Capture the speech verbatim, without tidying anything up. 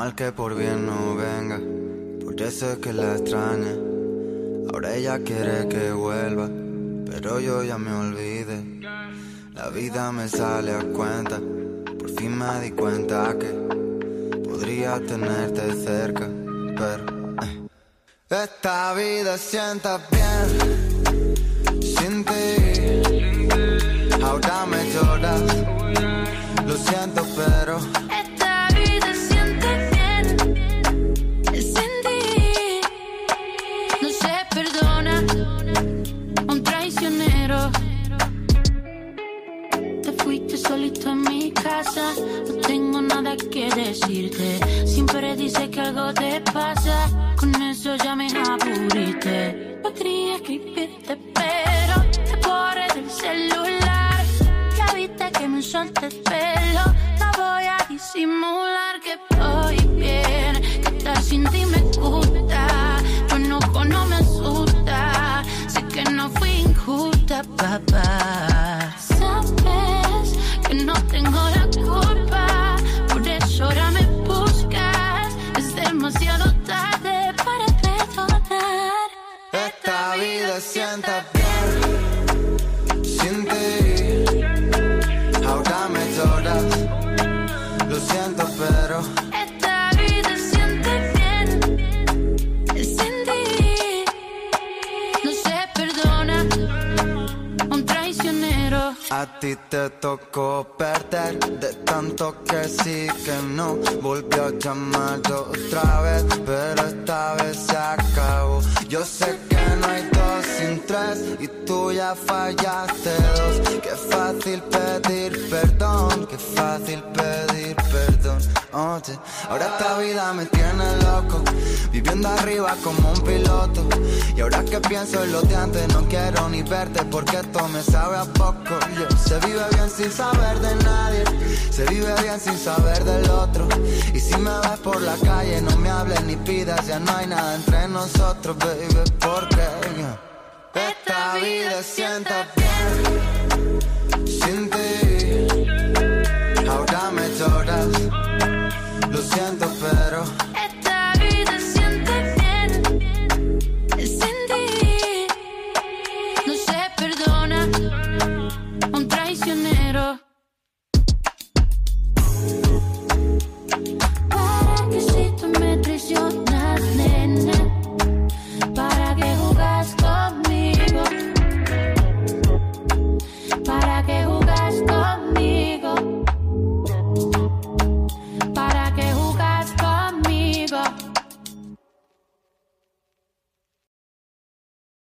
mal que por bien no venga, por eso es que la extraña. Ahora ella quiere que vuelva, pero yo ya me olvidé. La vida me sale a cuenta, por fin me di cuenta que podría tenerte cerca, pero eh. Esta vida sienta bien sin ti. Ahora me lloras, lo siento, pero esta vida siente bien sin ti. No se perdona un traicionero. Te fuiste solito en mi casa, no tengo nada que decirte. Siempre dices que algo te pasa, con eso ya me aburriste. Podría escribirte, pero te borré del celular. Ya viste que me solté el pelo, no voy a disimular que voy bien, que estar sin ti me gusta. Tu enojo no me asusta, sé que no fui injusta, papá. Sabes que no tengo la culpa, por eso ahora me buscas. Es demasiado tarde para perdonar. esta vida sienta bien sin ti. Ahora me lloras, lo siento, pero esta vida siente bien sin ti. No se perdona un traicionero. a ti te tocó perder, de tanto que sí que no. Volvió a llamar otra vez, pero esta vez se acabó. Yo sé que no hay dos sin tres, y tú ya fallaste dos. Qué fácil pedir perdón, qué fácil pedir perdón. Oye, ahora esta vida me tiene loco, viviendo arriba como un piloto. Y ahora que pienso en lo de antes, no quiero ni verte, porque esto me sabe a poco. Yeah. Se vive bien sin saber de nadie, se vive bien sin saber del otro. Y si me ves por la calle, no me hables ni pidas, ya no hay nada entre nosotros, baby, porque